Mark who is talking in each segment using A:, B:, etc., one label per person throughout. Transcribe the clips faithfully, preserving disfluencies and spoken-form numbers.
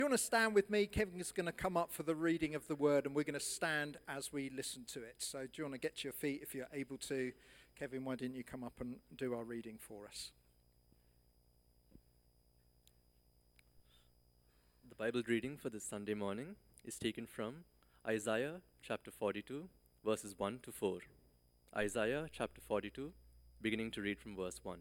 A: You want to stand with me? Kevin is going to come up for the reading of the word, and we're going to stand as we listen to it. So do you want to get to your feet if you're able to? Kevin, why didn't you come up and do our reading for us?
B: The Bible reading for this Sunday morning is taken from Isaiah chapter forty-two, verses one to four. Isaiah chapter forty-two, beginning to read from verse one.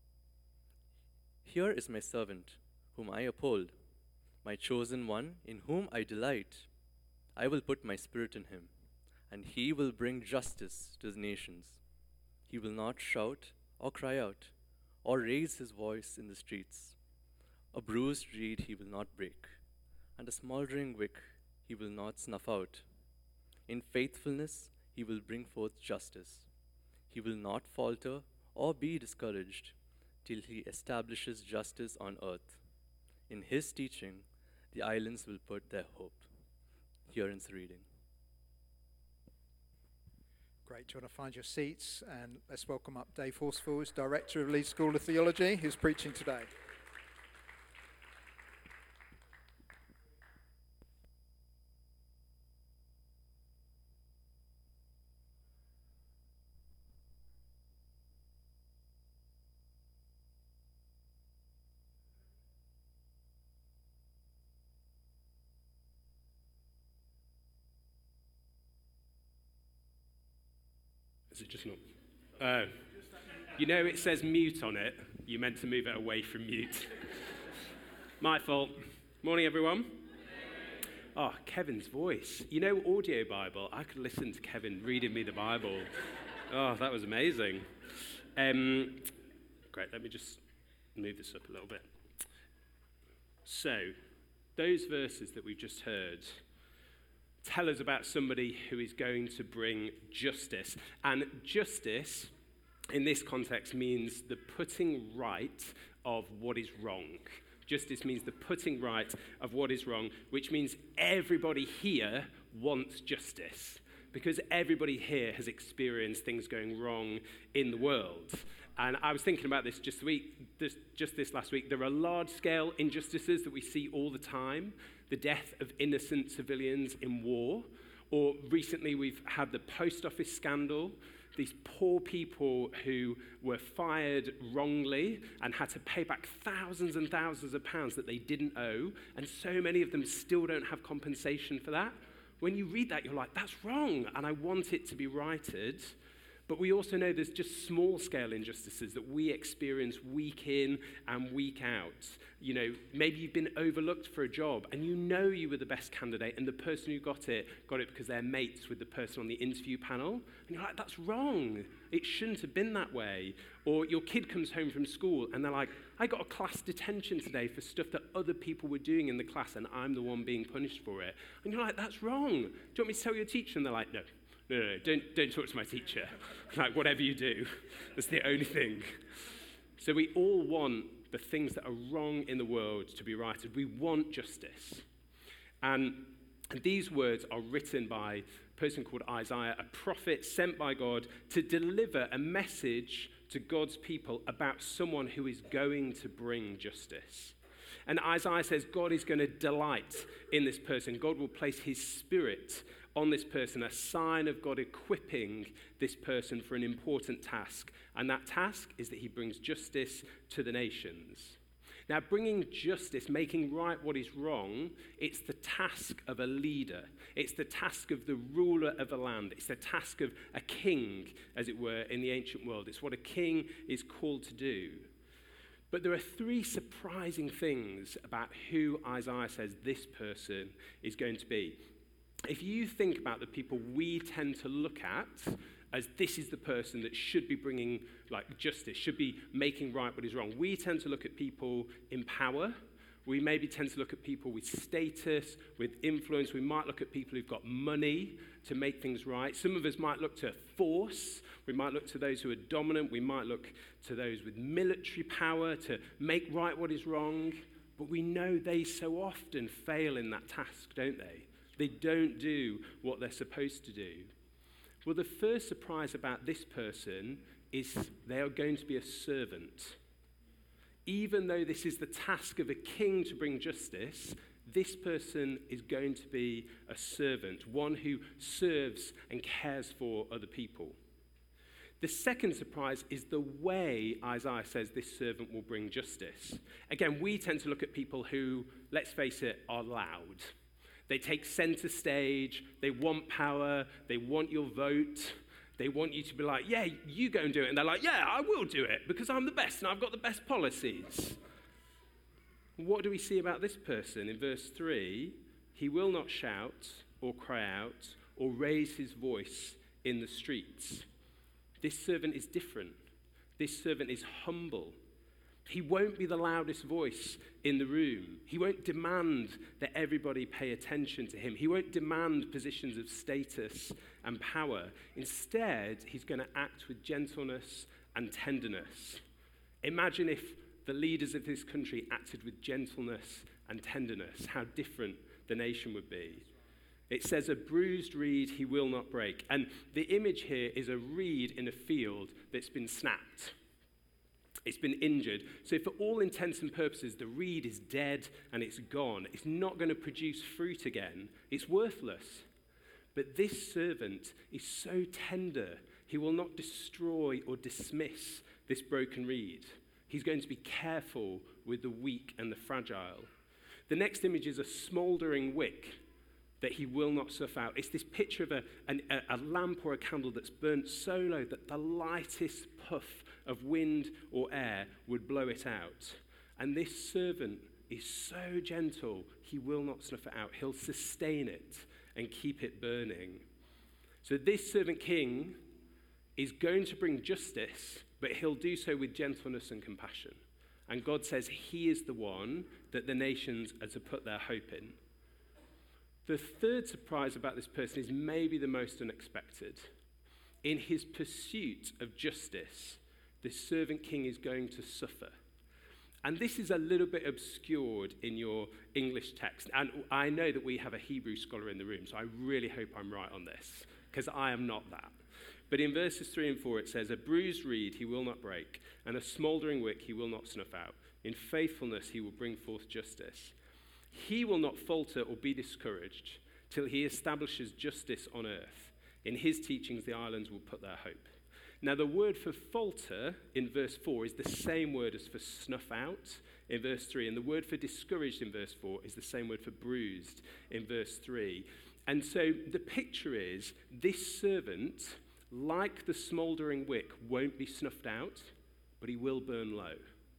B: Here is my servant, whom I uphold, my chosen one, in whom I delight. I will put my spirit in him, and he will bring justice to the nations. He will not shout or cry out, or raise his voice in the streets. A bruised reed he will not break, and a smoldering wick he will not snuff out. In faithfulness he will bring forth justice. He will not falter or be discouraged till he establishes justice on earth. In his teaching, the islands will put their hope. Here ends the reading.
A: Great. Do you want to find your seats? And let's welcome up Dave Horsfall, who's Director of Leeds School of Theology, who's preaching today.
C: Is it just not? Oh. You know, it says mute on it. You meant to move it away from mute. My fault. Morning, everyone. Oh, Kevin's voice. You know, Audio Bible, I could listen to Kevin reading me the Bible. Oh, that was amazing. Um, great, let me just move this up a little bit. So, those verses that we've just heard tell us about somebody who is going to bring justice. And justice, in this context, means the putting right of what is wrong. Justice means the putting right of what is wrong, which means everybody here wants justice, because everybody here has experienced things going wrong in the world. And I was thinking about this just, week, this just this last week. There are large-scale injustices that we see all the time. The death of innocent civilians in war. Or recently we've had the post office scandal. These poor people who were fired wrongly and had to pay back thousands and thousands of pounds that they didn't owe. And so many of them still don't have compensation for that. When you read that, you're like, that's wrong, and I want it to be righted. But we also know there's just small-scale injustices that we experience week in and week out. You know, maybe you've been overlooked for a job, and you know you were the best candidate, and the person who got it, got it because they're mates with the person on the interview panel. And you're like, that's wrong. It shouldn't have been that way. Or your kid comes home from school, and they're like, I got a class detention today for stuff that other people were doing in the class, and I'm the one being punished for it. And you're like, that's wrong. Do you want me to tell your teacher? And they're like, no. No, no, no, don't, don't talk to my teacher. Like, whatever you do, that's the only thing. So we all want the things that are wrong in the world to be righted. We want justice. And, and these words are written by a person called Isaiah, a prophet sent by God to deliver a message to God's people about someone who is going to bring justice. And Isaiah says God is going to delight in this person. God will place his spirit on this person, a sign of God equipping this person for an important task. And that task is that he brings justice to the nations. Now, bringing justice, making right what is wrong, it's the task of a leader. It's the task of the ruler of a land. It's the task of a king, as it were, in the ancient world. It's what a king is called to do. But there are three surprising things about who Isaiah says this person is going to be. If you think about the people we tend to look at as this is the person that should be bringing like justice, should be making right what is wrong, we tend to look at people in power. We maybe tend to look at people with status, with influence. We might look at people who've got money to make things right. Some of us might look to force. We might look to those who are dominant. We might look to those with military power to make right what is wrong. But we know they so often fail in that task, don't they? They don't do what they're supposed to do. Well, the first surprise about this person is they are going to be a servant. Even though this is the task of a king to bring justice, This person is going to be a servant, one who serves and cares for other people. The second surprise is the way Isaiah says this servant will bring justice. Again, we tend to look at people who, let's face it, are loud. They take center stage, they want power, they want your vote, they want you to be like, yeah, you go and do it. And they're like, yeah, I will do it because I'm the best and I've got the best policies. What do we see about this person? In verse three, he will not shout or cry out or raise his voice in the streets. This servant is different. This servant is humble. He won't be the loudest voice in the room. He won't demand that everybody pay attention to him. He won't demand positions of status and power. Instead, he's going to act with gentleness and tenderness. Imagine if the leaders of this country acted with gentleness and tenderness, how different the nation would be. It says, a bruised reed he will not break. And the image here is a reed in a field that's been snapped. It's been injured. So for all intents and purposes, the reed is dead and it's gone. It's not going to produce fruit again. It's worthless. But this servant is so tender, he will not destroy or dismiss this broken reed. He's going to be careful with the weak and the fragile. The next image is a smouldering wick that he will not snuff out. It's this picture of a, an, a, a lamp or a candle that's burnt so low that the lightest puff of wind or air would blow it out. And this servant is so gentle, he will not snuff it out. He'll sustain it and keep it burning. So this servant king is going to bring justice, but he'll do so with gentleness and compassion. And God says he is the one that the nations are to put their hope in. The third surprise about this person is maybe the most unexpected. In his pursuit of justice, this servant king is going to suffer. And this is a little bit obscured in your English text. And I know that we have a Hebrew scholar in the room, so I really hope I'm right on this, because I am not that. But in verses three and four, it says, a bruised reed he will not break, and a smouldering wick he will not snuff out. In faithfulness he will bring forth justice. He will not falter or be discouraged till he establishes justice on earth. In his teachings, the islands will put their hope. Now, the word for falter in verse four is the same word as for snuff out in verse three. And the word for discouraged in verse four is the same word for bruised in verse three. And so the picture is this servant, like the smouldering wick, won't be snuffed out, but he will burn low.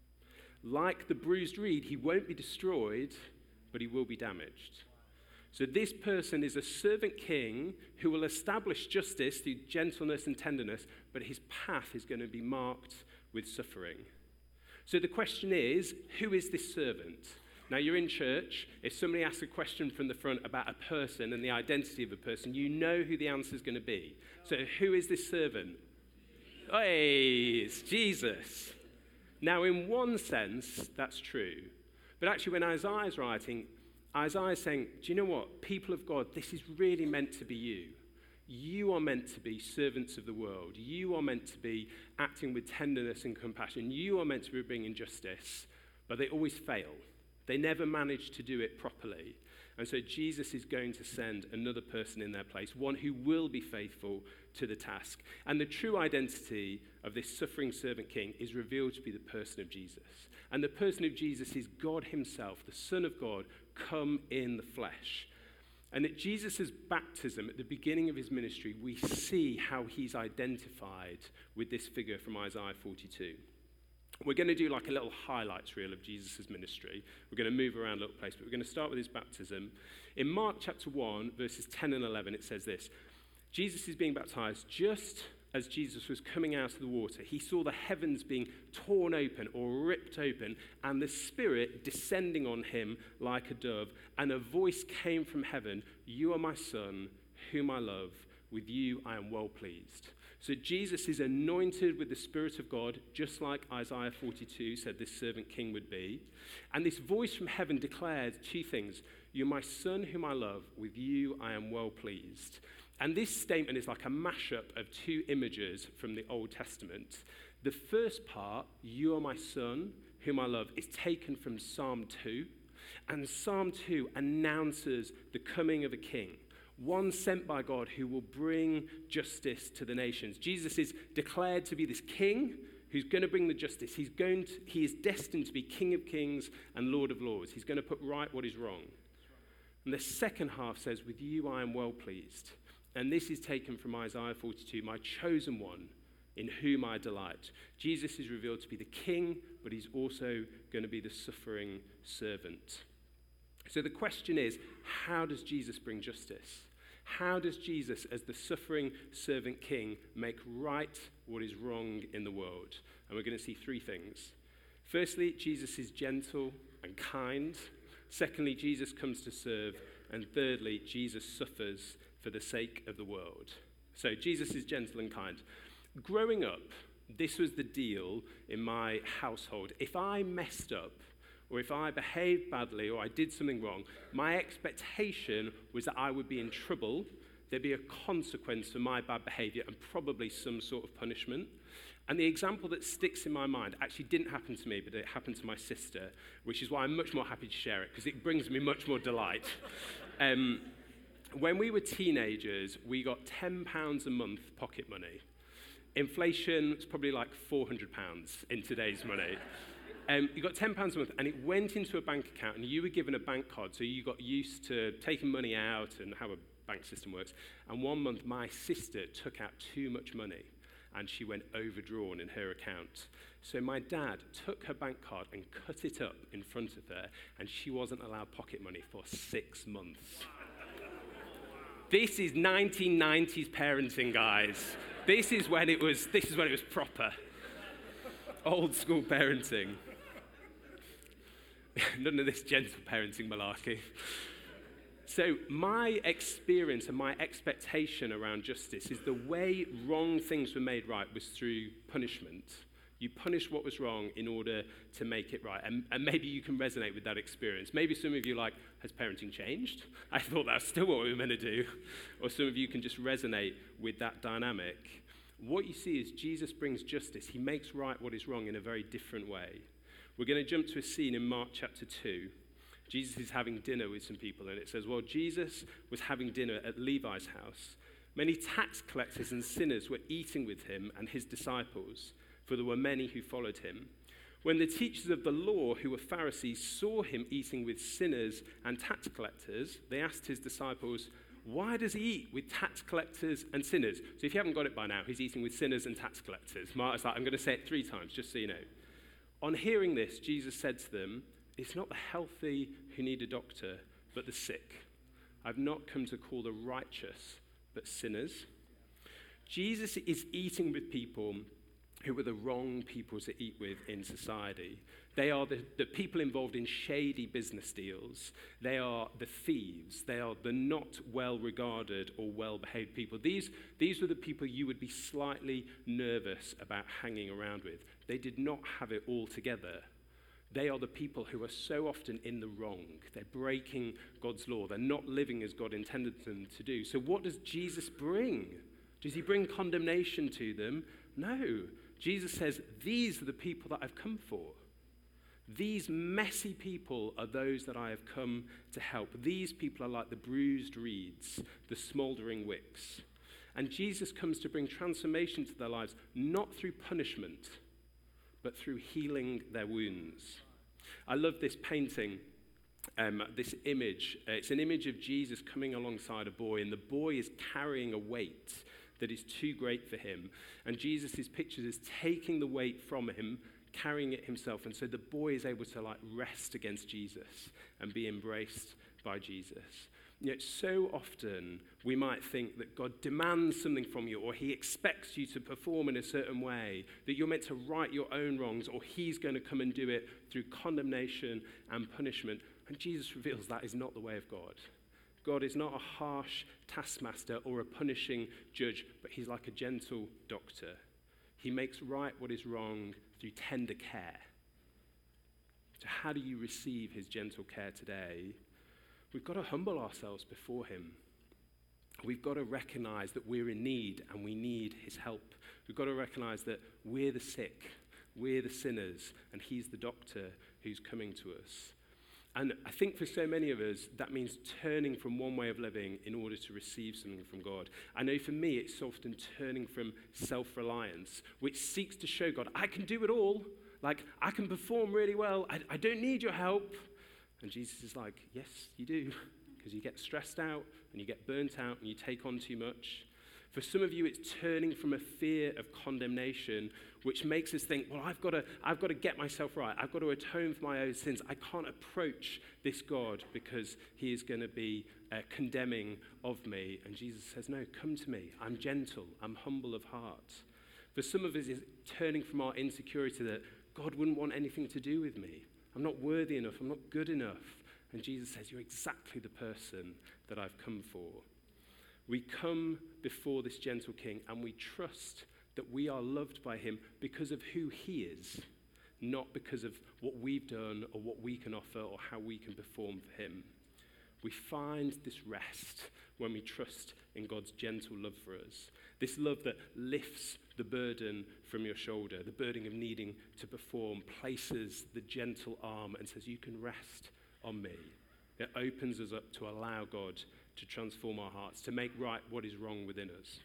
C: Like the bruised reed, he won't be destroyed, but he will be damaged. So this person is a servant king who will establish justice through gentleness and tenderness, but his path is going to be marked with suffering. So the question is, who is this servant? Now you're in church. If somebody asks a question from the front about a person and the identity of a person, you know who the answer is going to be. So who is this servant? Hey, it's Jesus. Now in one sense, that's true. But actually when Isaiah's writing, Isaiah's saying, do you know what? People of God, this is really meant to be you. You are meant to be servants of the world. You are meant to be acting with tenderness and compassion. You are meant to be bringing justice, but they always fail. They never manage to do it properly. And so Jesus is going to send another person in their place, one who will be faithful to the task. And the true identity of this suffering servant king is revealed to be the person of Jesus. And the person of Jesus is God himself, the Son of God, come in the flesh. And at Jesus' baptism, at the beginning of his ministry, we see how he's identified with this figure from Isaiah forty-two. We're going to do like a little highlights reel of Jesus' ministry. We're going to move around a little place, but we're going to start with his baptism. In Mark chapter one, verses ten and eleven, it says this. Jesus is being baptized. Just as Jesus was coming out of the water, he saw the heavens being torn open or ripped open, and the Spirit descending on him like a dove. And a voice came from heaven, "You are my Son, whom I love. With you I am well pleased." So Jesus is anointed with the Spirit of God, just like Isaiah forty-two said this servant king would be. And this voice from heaven declared two things. "You're my Son whom I love. With you I am well pleased." And this statement is like a mashup of two images from the Old Testament. The first part, "You are my Son whom I love," is taken from Psalm two. And Psalm two announces the coming of a king, one sent by God who will bring justice to the nations. Jesus is declared to be this king who's going to bring the justice. He's going to, he is destined to be King of Kings and Lord of Lords. He's going to put right what is wrong. And the second half says, with you I am well pleased. And this is taken from Isaiah forty-two, my chosen one, in whom I delight. Jesus is revealed to be the king, but he's also going to be the suffering servant. So the question is, how does Jesus bring justice? How does Jesus, as the suffering servant king, make right what is wrong in the world? And we're going to see three things. Firstly, Jesus is gentle and kind. Secondly, Jesus comes to serve. And thirdly, Jesus suffers for the sake of the world. So Jesus is gentle and kind. Growing up, this was the deal in my household. If I messed up, or if I behaved badly, or I did something wrong, my expectation was that I would be in trouble. There'd be a consequence for my bad behavior and probably some sort of punishment. And the example that sticks in my mind actually didn't happen to me, but it happened to my sister, which is why I'm much more happy to share it, because it brings me much more delight. Um, when we were teenagers, we got ten pounds a month pocket money. Inflation was probably like four hundred pounds in today's money. Um, you got ten pounds a month, and it went into a bank account, and you were given a bank card, so you got used to taking money out and how a bank system works. And one month, my sister took out too much money, and she went overdrawn in her account. So my dad took her bank card and cut it up in front of her, and she wasn't allowed pocket money for six months. This is nineteen nineties parenting, guys. This is when it was. This is when it was proper. Old school parenting. None of this gentle parenting malarkey. So my experience and my expectation around justice is the way wrong things were made right was through punishment. You punish what was wrong in order to make it right. And, and maybe you can resonate with that experience. Maybe some of you are like, has parenting changed? I thought that's still what we were meant to do. Or some of you can just resonate with that dynamic. What you see is Jesus brings justice. He makes right what is wrong in a very different way. We're going to jump to a scene in Mark chapter two. Jesus is having dinner with some people, and it says, well, Jesus was having dinner at Levi's house. Many tax collectors and sinners were eating with him and his disciples, for there were many who followed him. When the teachers of the law, who were Pharisees, saw him eating with sinners and tax collectors, they asked his disciples, why does he eat with tax collectors and sinners? So if you haven't got it by now, he's eating with sinners and tax collectors. Mark's like, I'm going to say it three times, just so you know. On hearing this, Jesus said to them, it's not the healthy who need a doctor, but the sick. I've not come to call the righteous, but sinners. Jesus is eating with people who are the wrong people to eat with in society. They are the, the people involved in shady business deals. They are the thieves. They are the not well-regarded or well-behaved people. These, these were the people you would be slightly nervous about hanging around with. They did not have it all together. They are the people who are so often in the wrong. They're breaking God's law. They're not living as God intended them to do. So what does Jesus bring? Does he bring condemnation to them? No. Jesus says, these are the people that I've come for. These messy people are those that I have come to help. These people are like the bruised reeds, the smouldering wicks. And Jesus comes to bring transformation to their lives, not through punishment, but through healing their wounds. I love this painting, um, this image. Uh, it's an image of Jesus coming alongside a boy, and the boy is carrying a weight that is too great for him. And Jesus is pictured as taking the weight from him, carrying it himself. And so the boy is able to like rest against Jesus and be embraced by Jesus. Yet so often we might think that God demands something from you, or he expects you to perform in a certain way, that you're meant to right your own wrongs, or he's going to come and do it through condemnation and punishment. And Jesus reveals that is not the way of God. God is not a harsh taskmaster or a punishing judge, but he's like a gentle doctor. He makes right what is wrong through tender care. So how do you receive his gentle care today? We've got to humble ourselves before him. We've got to recognize that we're in need and we need his help. We've got to recognize that we're the sick, we're the sinners, and he's the doctor who's coming to us. And I think for so many of us, that means turning from one way of living in order to receive something from God. I know for me, it's often turning from self-reliance, which seeks to show God, I can do it all. Like, I can perform really well. I, I don't need your help. And Jesus is like, yes, you do, because you get stressed out and you get burnt out and you take on too much. For some of you, it's turning from a fear of condemnation, which makes us think, well, I've got to, I've got to get myself right. I've got to atone for my own sins. I can't approach this God because he is going to be uh, condemning of me. And Jesus says, no, come to me. I'm gentle. I'm humble of heart. For some of us, it's turning from our insecurity that God wouldn't want anything to do with me. I'm not worthy enough. I'm not good enough. And Jesus says, you're exactly the person that I've come for. We come before this gentle king and we trust that we are loved by him because of who he is, not because of what we've done or what we can offer or how we can perform for him. We find this rest when we trust in God's gentle love for us, this love that lifts the burden from your shoulder, the burden of needing to perform, places the gentle arm and says, you can rest on me. It opens us up to allow God to transform our hearts, to make right what is wrong within us.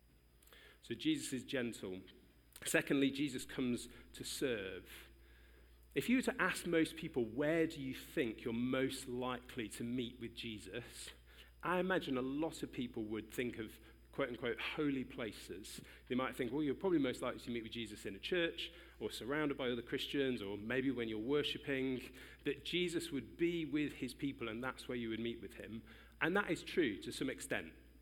C: So Jesus is gentle. Secondly, Jesus comes to serve. If you were to ask most people, where do you think you're most likely to meet with Jesus? I imagine a lot of people would think of quote-unquote holy places. They might think, well, you're probably most likely to meet with Jesus in a church or surrounded by other Christians, or maybe when you're worshipping, that Jesus would be with his people and that's where you would meet with him. And that is true to some extent.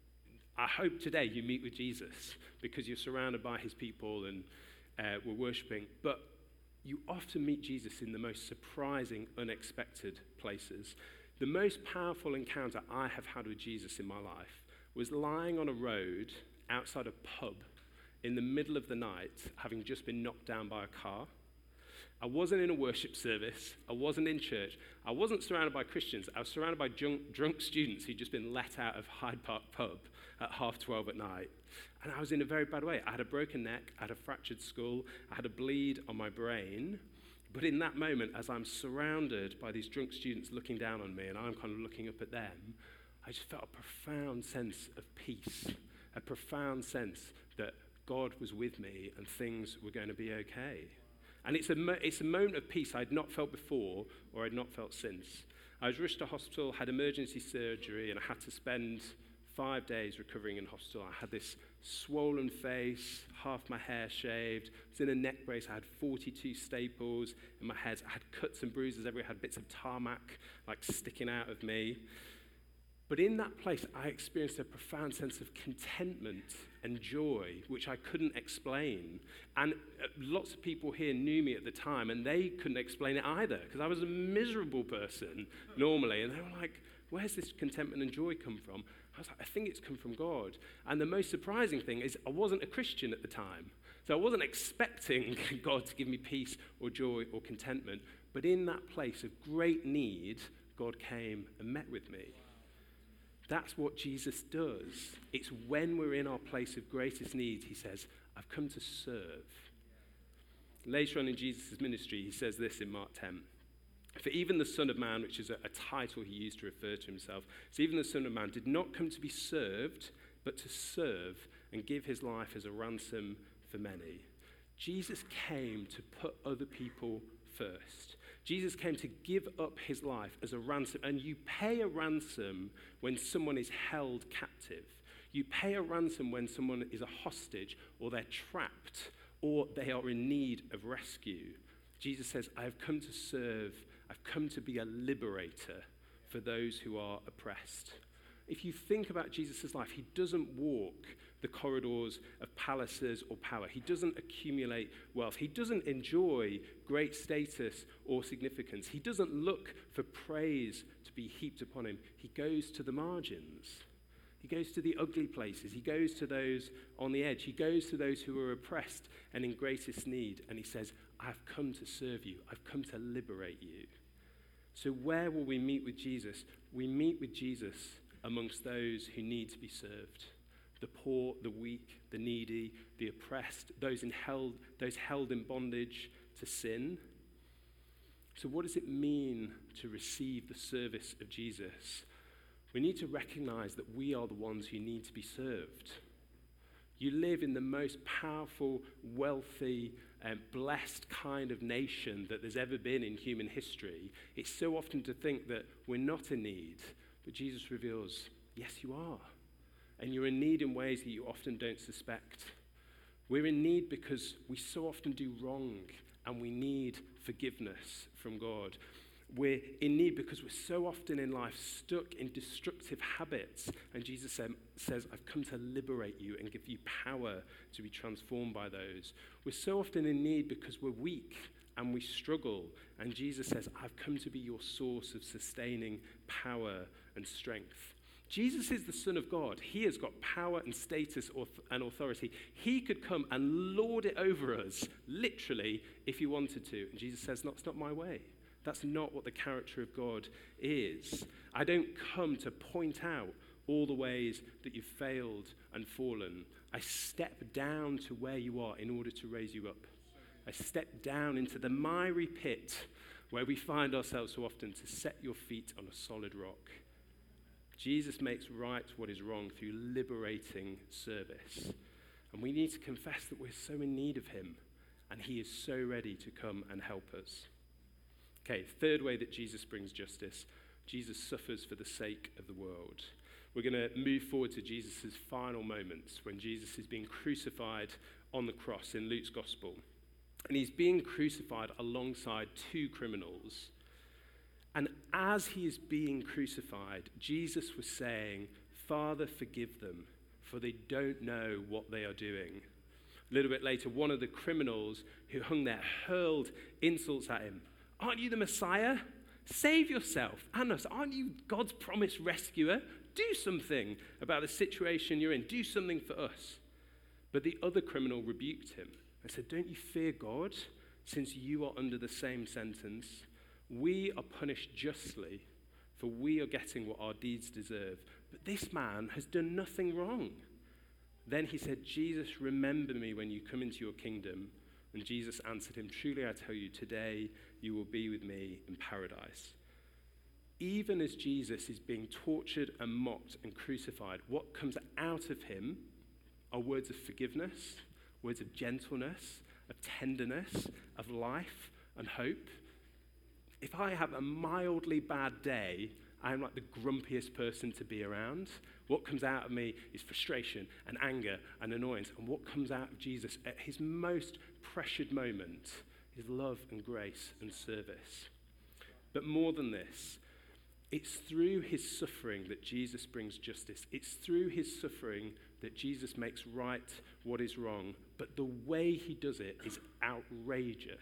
C: I hope today you meet with Jesus because you're surrounded by his people and uh, we're worshipping. But you often meet Jesus in the most surprising, unexpected places. The most powerful encounter I have had with Jesus in my life was lying on a road outside a pub in the middle of the night, having just been knocked down by a car. I wasn't in a worship service. I wasn't in church. I wasn't surrounded by Christians. I was surrounded by drunk, drunk students who'd just been let out of Hyde Park pub at half twelve at night. And I was in a very bad way. I had a broken neck. I had a fractured skull. I had a bleed on my brain. But in that moment, as I'm surrounded by these drunk students looking down on me and I'm kind of looking up at them, I just felt a profound sense of peace, a profound sense that God was with me and things were going to be okay. And it's a, mo- it's a moment of peace I'd not felt before or I'd not felt since. I was rushed to hospital, had emergency surgery, and I had to spend five days recovering in hospital. I had this swollen face, half my hair shaved. I was in a neck brace. I had forty-two staples in my head. I had cuts and bruises everywhere. I had bits of tarmac like sticking out of me. But in that place, I experienced a profound sense of contentment and joy, which I couldn't explain. And lots of people here knew me at the time, and they couldn't explain it either, because I was a miserable person normally. And they were like, where's this contentment and joy come from? I was like, I think it's come from God. And the most surprising thing is I wasn't a Christian at the time. So I wasn't expecting God to give me peace or joy or contentment. But in that place of great need, God came and met with me. That's what Jesus does. It's when we're in our place of greatest need, he says, I've come to serve. Later on in Jesus' ministry, he says this in Mark ten. For even the Son of Man, which is a, a title he used to refer to himself, so even the Son of Man did not come to be served, but to serve and give his life as a ransom for many. Jesus came to put other people first. Jesus came to give up his life as a ransom, and you pay a ransom when someone is held captive. You pay a ransom when someone is a hostage, or they're trapped, or they are in need of rescue. Jesus says, I have come to serve, I've come to be a liberator for those who are oppressed. If you think about Jesus' life, he doesn't walk the corridors of palaces or power. He doesn't accumulate wealth. He doesn't enjoy great status or significance. He doesn't look for praise to be heaped upon him. He goes to the margins. He goes to the ugly places. He goes to those on the edge. He goes to those who are oppressed and in greatest need. And he says, I've come to serve you. I've come to liberate you. So where will we meet with Jesus? We meet with Jesus amongst those who need to be served. The poor, the weak, the needy, the oppressed, those in held, those held in bondage to sin. So what does it mean to receive the service of Jesus? We need to recognize that we are the ones who need to be served. You live in the most powerful, wealthy, and blessed kind of nation that there's ever been in human history. It's so often to think that we're not in need, but Jesus reveals, yes, you are. And you're in need in ways that you often don't suspect. We're in need because we so often do wrong, and we need forgiveness from God. We're in need because we're so often in life stuck in destructive habits. And Jesus sa- says, I've come to liberate you and give you power to be transformed by those. We're so often in need because we're weak and we struggle. And Jesus says, I've come to be your source of sustaining power and strength. Jesus is the Son of God. He has got power and status and authority. He could come and lord it over us, literally, if he wanted to. And Jesus says, no, it's not my way. That's not what the character of God is. I don't come to point out all the ways that you've failed and fallen. I step down to where you are in order to raise you up. I step down into the miry pit where we find ourselves so often to set your feet on a solid rock. Jesus makes right what is wrong through liberating service. And we need to confess that we're so in need of him, and he is so ready to come and help us. Okay, third way that Jesus brings justice. Jesus suffers for the sake of the world. We're going to move forward to Jesus' final moments when Jesus is being crucified on the cross in Luke's gospel. And he's being crucified alongside two criminals. And as he is being crucified, Jesus was saying, Father, forgive them, for they don't know what they are doing. A little bit later, one of the criminals who hung there hurled insults at him. Aren't you the Messiah? Save yourself and us. Aren't you God's promised rescuer? Do something about the situation you're in. Do something for us. But the other criminal rebuked him and said, don't you fear God, since you are under the same sentence? We are punished justly, for we are getting what our deeds deserve. But this man has done nothing wrong. Then he said, Jesus, remember me when you come into your kingdom. And Jesus answered him, truly I tell you, today you will be with me in paradise. Even as Jesus is being tortured and mocked and crucified, what comes out of him are words of forgiveness, words of gentleness, of tenderness, of life and hope. If I have a mildly bad day, I'm like the grumpiest person to be around. What comes out of me is frustration and anger and annoyance. And what comes out of Jesus at his most pressured moment is love and grace and service. But more than this, it's through his suffering that Jesus brings justice. It's through his suffering that Jesus makes right what is wrong. But the way he does it is outrageous.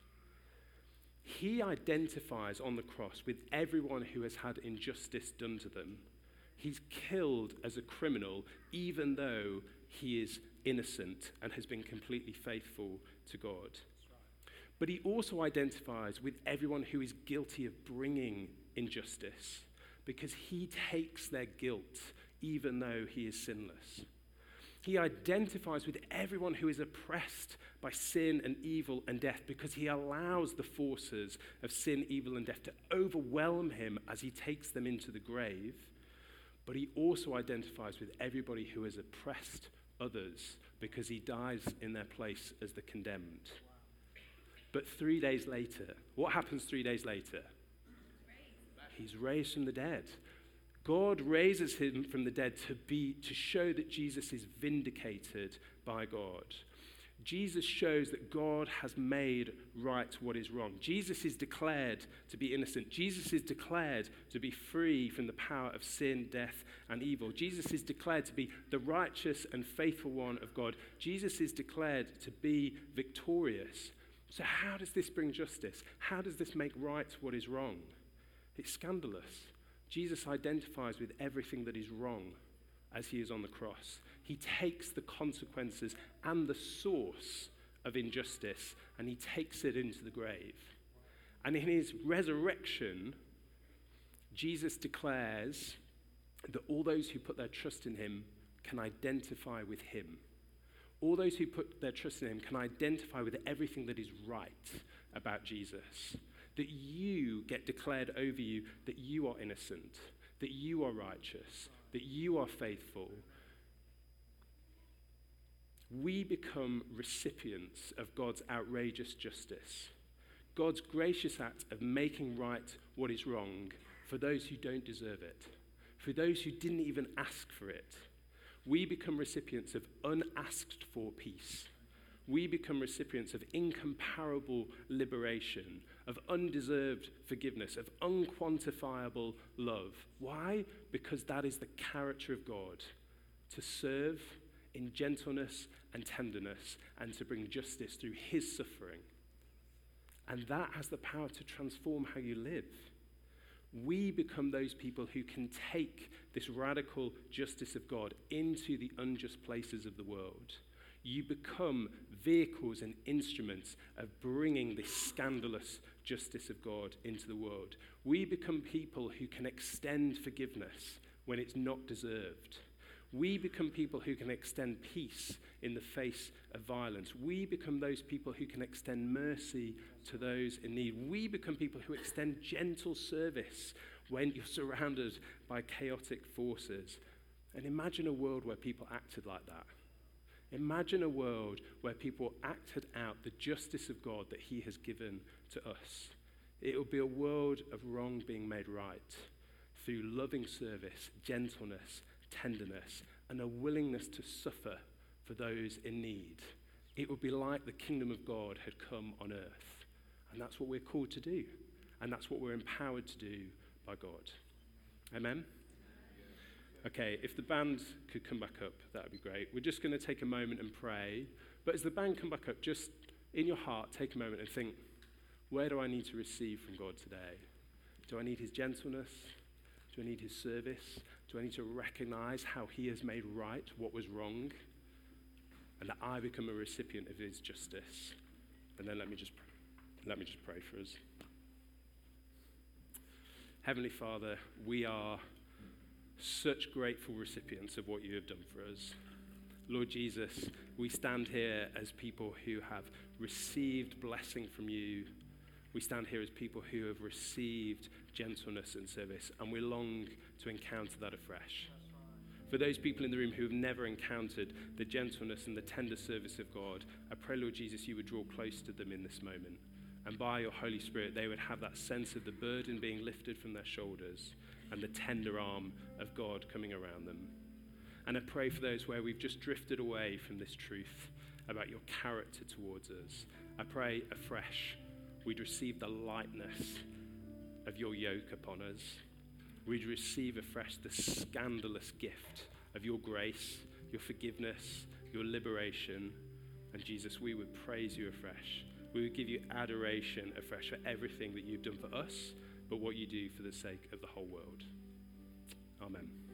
C: He identifies on the cross with everyone who has had injustice done to them. He's killed as a criminal, even though he is innocent and has been completely faithful to God. But he also identifies with everyone who is guilty of bringing injustice, because he takes their guilt, even though he is sinless. He identifies with everyone who is oppressed by sin and evil and death, because he allows the forces of sin, evil, and death to overwhelm him as he takes them into the grave. But he also identifies with everybody who has oppressed others, because he dies in their place as the condemned. But three days later, what happens three days later? He's raised from the dead. God raises him from the dead to be to show that Jesus is vindicated by God. Jesus shows that God has made right what is wrong. Jesus is declared to be innocent. Jesus is declared to be free from the power of sin, death, and evil. Jesus is declared to be the righteous and faithful one of God. Jesus is declared to be victorious. So how does this bring justice? How does this make right what is wrong? It's scandalous. Jesus identifies with everything that is wrong as he is on the cross. He takes the consequences and the source of injustice, and he takes it into the grave. And in his resurrection, Jesus declares that all those who put their trust in him can identify with him. All those who put their trust in him can identify with everything that is right about Jesus. that you get declared over you that you are innocent, that you are righteous, that you are faithful. We become recipients of God's outrageous justice, God's gracious act of making right what is wrong for those who don't deserve it, for those who didn't even ask for it. We become recipients of unasked for peace. We become recipients of incomparable liberation, of undeserved forgiveness, of unquantifiable love. Why? Because that is the character of God, to serve in gentleness and tenderness and to bring justice through his suffering. And that has the power to transform how you live. We become those people who can take this radical justice of God into the unjust places of the world. You become vehicles and instruments of bringing this scandalous justice of God into the world. We become people who can extend forgiveness when it's not deserved. We become people who can extend peace in the face of violence. We become those people who can extend mercy to those in need. We become people who extend gentle service when you're surrounded by chaotic forces. And imagine a world where people acted like that. Imagine a world where people acted out the justice of God that he has given to us. It will be a world of wrong being made right through loving service, gentleness, tenderness, and a willingness to suffer for those in need. It would be like the kingdom of God had come on earth. And that's what we're called to do. And that's what we're empowered to do by God. Amen? Okay, if the band could come back up, that would be great. We're just going to take a moment and pray. But as the band come back up, just in your heart, take a moment and think, where do I need to receive from God today? Do I need his gentleness? Do I need his service? Do I need to recognize how he has made right what was wrong? And that I become a recipient of his justice. And then let me just let me just pray for us. Heavenly Father, we are such grateful recipients of what you have done for us. Lord Jesus, we stand here as people who have received blessing from you. We stand here as people who have received gentleness and service, and we long to encounter that afresh. For those people in the room who have never encountered the gentleness and the tender service of God, I pray, Lord Jesus, you would draw close to them in this moment. And by your Holy Spirit, they would have that sense of the burden being lifted from their shoulders and the tender arm of God coming around them. And I pray for those where we've just drifted away from this truth about your character towards us. I pray afresh we'd receive the lightness of your yoke upon us. We'd receive afresh the scandalous gift of your grace, your forgiveness, your liberation. And Jesus, we would praise you afresh. We would give you adoration afresh for everything that you've done for us, but what you do for the sake of the whole world. Amen.